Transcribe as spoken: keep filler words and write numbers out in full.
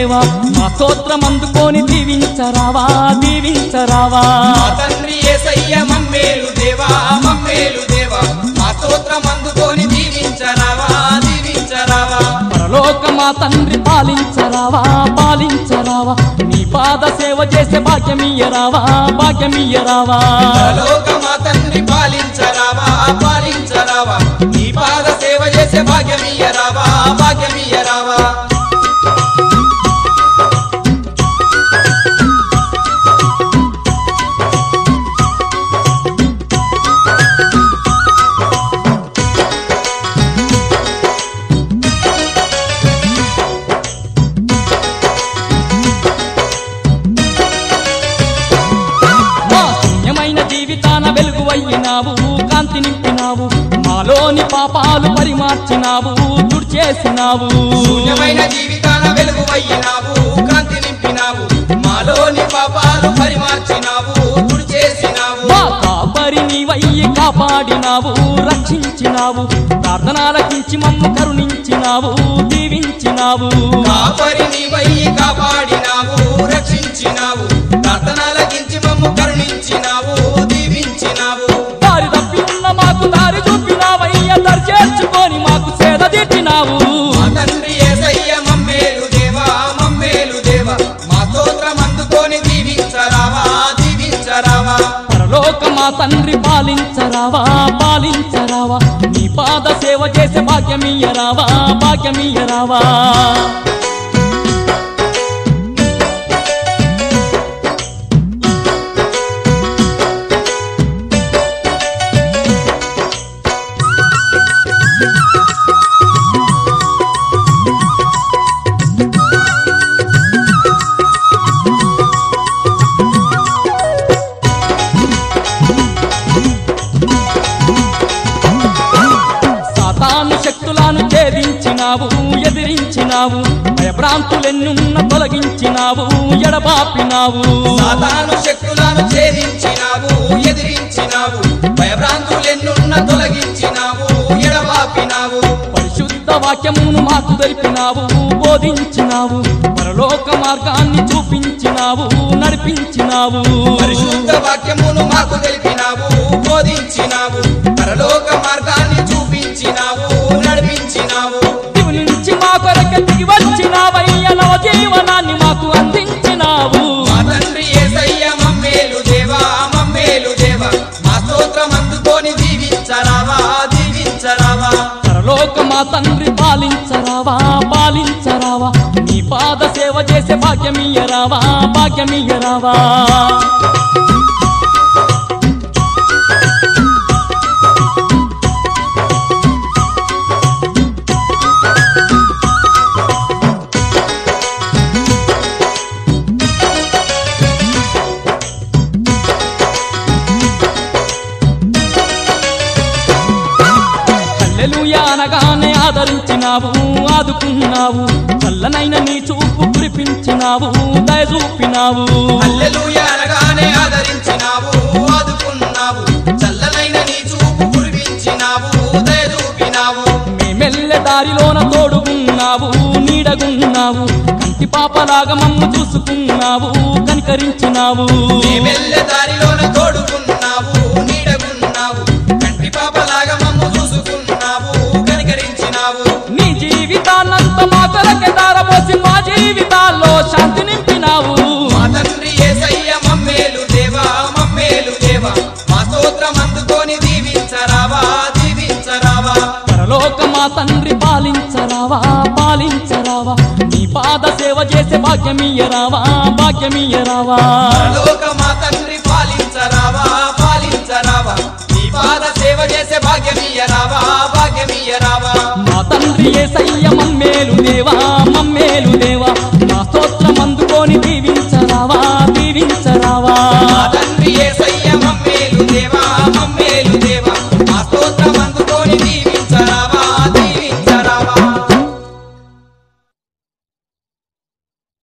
దేవా మా స్తోత్రం అందుకొని దీవించరావా దీవించరావా మా తండ్రి యేసయ్య మమ్మేలు దేవా మమ్మేలు దేవా మా స్తోత్రం అందుకొని దీవించరావా దీవించరావా పరలోక మా తండ్రి పాలించరావా పాలించరావా నీ పాద సేవ చేసే భాగ్యమియ్యరావా భాగ్యమియ్యరావా పరలోక మా తండ్రి పాలించరావా పాలించరావా నీ పాద సేవ చేసే భాగ్యమియ్యరావా భాగ్యమియ్యరావా వెలుగువయ్యినావు కాంతి నింపినావు మాలోని పాపాలు పరిమార్చినావు తుడిచేసినావు శూన్యమైన జీవితాన వెలుగువయ్యినావు కాంతి నింపినావు మాలోని పాపాలు పరిమార్చినావు తుడిచేసినావు మా కాపరి నీవయ్యి కాపాడినావు రక్షించినావు ప్రార్థనలకించి మమ్ము కరుణించినావు దీవించినావు కాపరి నీవయ్యి కాపాడినావు రక్షించినావు ప్రార్థనలకించి మమ్ము కరుణించినావు దారి తప్పిన్న మాకు దారి చూపినావయ్య దరి చేర్చుకొని మాకు సేద తీర్చినావు మా తండ్రి యేసయ్య మమ్మేలు దేవా మమ్మేలు దేవా మా స్తోత్రం అందుకొని దీవించరావా దీవించరావా పరలోక మా తండ్రి పాలించరావా పాలించరావా నీ పాద సేవ చేసే భాగ్యమియ్యరావా భాగ్యమియ్యరావా శక్తులను ఛేదించినావు ఎదిరించినావు భయభ్రాంతులెన్నున్న తొలగించినావు ఎడబాపినావు సాతాను శక్తులను ఛేదించినావు ఎదిరించినావు భయభ్రాంతులెన్నున్న తొలగించినావు ఎడబాపినావు పరిశుద్ధ వాక్యమును మాకు తెలిపినావు బోధించినావు పరలోక మార్గాన్ని చూపించినావు నడిపించినావు పరిశుద్ధ వాక్యమును మాకు తెలిపినావు బోధించినావు పరలోక మార్గాన్ని చూపించినావు నడిపించినావు దివి నుంచి మా కొరకు దిగి వచ్చినావయ్య నవ జీవనాన్ని మాకు అందించినావు మా తండ్రి యేసయ్య మమ్మేలు దేవా మమ్మేలు దేవా మా స్తోత్రం అందుకొని దీవించరావా దీవించరావా పరలోక మా తండ్రి పాలించరావా పాలించరావా నీ పాద సేవ చేసే భాగ్యమియ్యరావా భాగ్యమియ్యరావా హల్లెలూయా అనగానే ఆదరించినావు ఆదుకున్నావు చల్లనైన నీ చూపు కురిపించినావు దయ చూపినావు హల్లెలూయా అనగానే ఆదరించినావు ఆదుకున్నావు చల్లనైన నీ చూపు కురిపించినావు దయ చూపినావు మేమెల్లె దారిలోన తోడుగున్నావు నీడగున్నావు కంటి పాపలాగా మమ్ము చూసుకున్నావు కనికరించినావు మేమెల్లె దారిలోన తోడుకున్నావు నీడగున్నావు కంటి పాపలాగా మమ్ము చూసుకున్నావు కనికరించినావు నీ జీవితాన్నంత మా కొరకే దారపోసి మా జీవితాల్లో శాంతి నింపినావు మా తండ్రి యేసయ్య మమ్మేలు దేవా మమ్మేలు దేవా మా స్తోత్రం అందుకొని దీవించరావా దీవించరావా పరలోక మా తండ్రి పాలించరావా పాలించరావా నీ పాద సేవ చేసే భాగ్యమియ్యరావా భాగ్యమియ్యరావా పరలోక మా తండ్రి పాలించరావా పాలించరావా నీ పాద సేవ చేసే భాగ్యమియ్యరావా భాగ్యమియ్యరావా మా తండ్రి యేసయ్య మమ్మేలు దేవా మమ్మేలు దేవా మా స్తోత్రం అందుకొని దీవించరావా దీవించరావా మా తండ్రి యేసయ్య మమ్మేలు దేవా మమ్మేలు దేవా మా స్తోత్రం అందుకొని